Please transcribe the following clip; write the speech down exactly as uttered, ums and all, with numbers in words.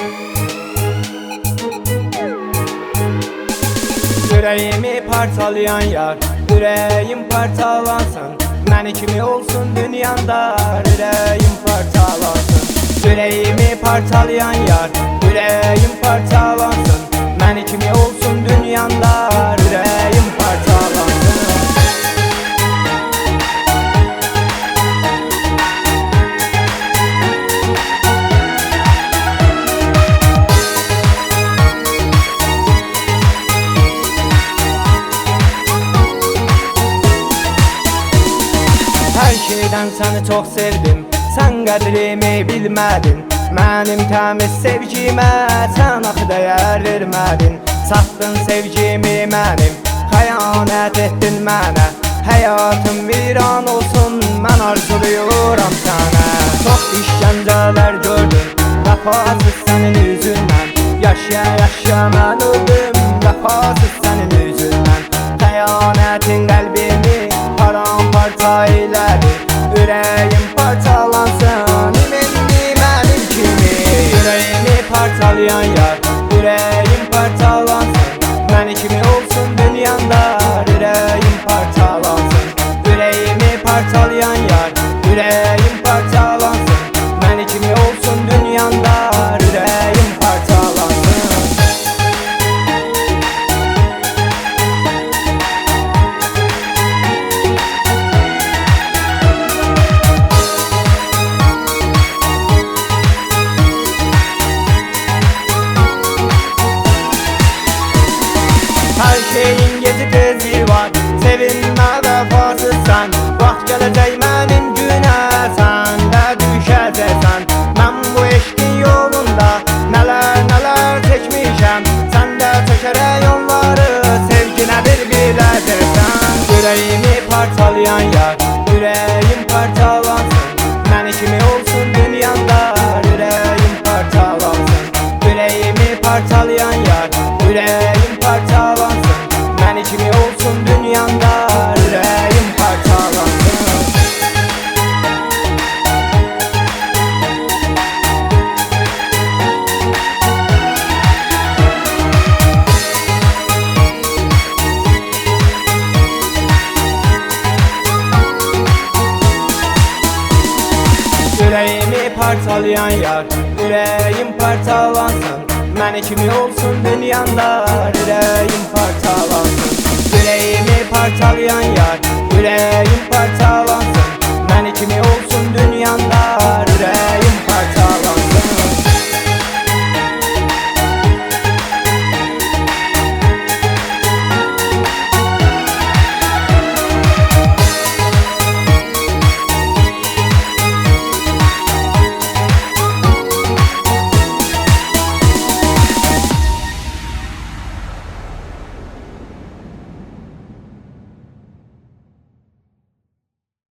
Yüreğimi parçalayan yar, yüreğim parçalansın. Məni kimi olsun dünyanda, yüreğim parçalansın. Yüreğimi parçalayan yar, yüreğim parçalansın. Məni kimi olsun dünyanda, yüreğim parçalansın. Her şeyden seni çok sevdim, sen qədrimi bilmədin. Mənim təmiz sevgimə sən axı dəyər vermədin. Satdın sevgimi mənim, xəyanət etdin mənə. Həyatım viran olsun, mən arzuluyuram sənə. Çox işgəncələr gördüm, vəfasız sənin üzündən. Yaşaya yaşaya mən öldüm, vəfasız sənin üzündən. Xəyanətin qəlbimi paramparça elədi, ürəyim parçalansın, indi mənim kimi. Yüreğimi parçalayan yar, yüreğim parçalansın. Məni kimi olsun dünyanda, yüreğim parçalansın. Yüreğimi parçalayan yar, yüreğim parçalansın. Məni kimi olsun dünyanda, yüreğim parçalansın. Her şeyin gezi tezi var, sevinme vefasızsan. Vaxt gələcək mənim günə, sən də düşəcəksən. Mən bu eşqin yolunda nələr nələr çəkmişəm. Sən də çəkərək yolları, sevginə bir biləcəksən. Yüreğimi parçalayan yar, yüreğim parçalansın. Məni kimi olsun dünyanda, yüreğim parçalansın. Yüreğimi parçalayan yar, yüreğim parçalansın. Məni kimi olsun dünyanda, yüreğim parçalansın. Yüreğimi parçalayan yar, yüreğim parçalansın. Məni kimi olsun dünyanda, yüreğim parçalansın. Yüreğimi parçalayan yar, yüreğim parçalansın. Məni kimi olsun dünyanda, yüreğim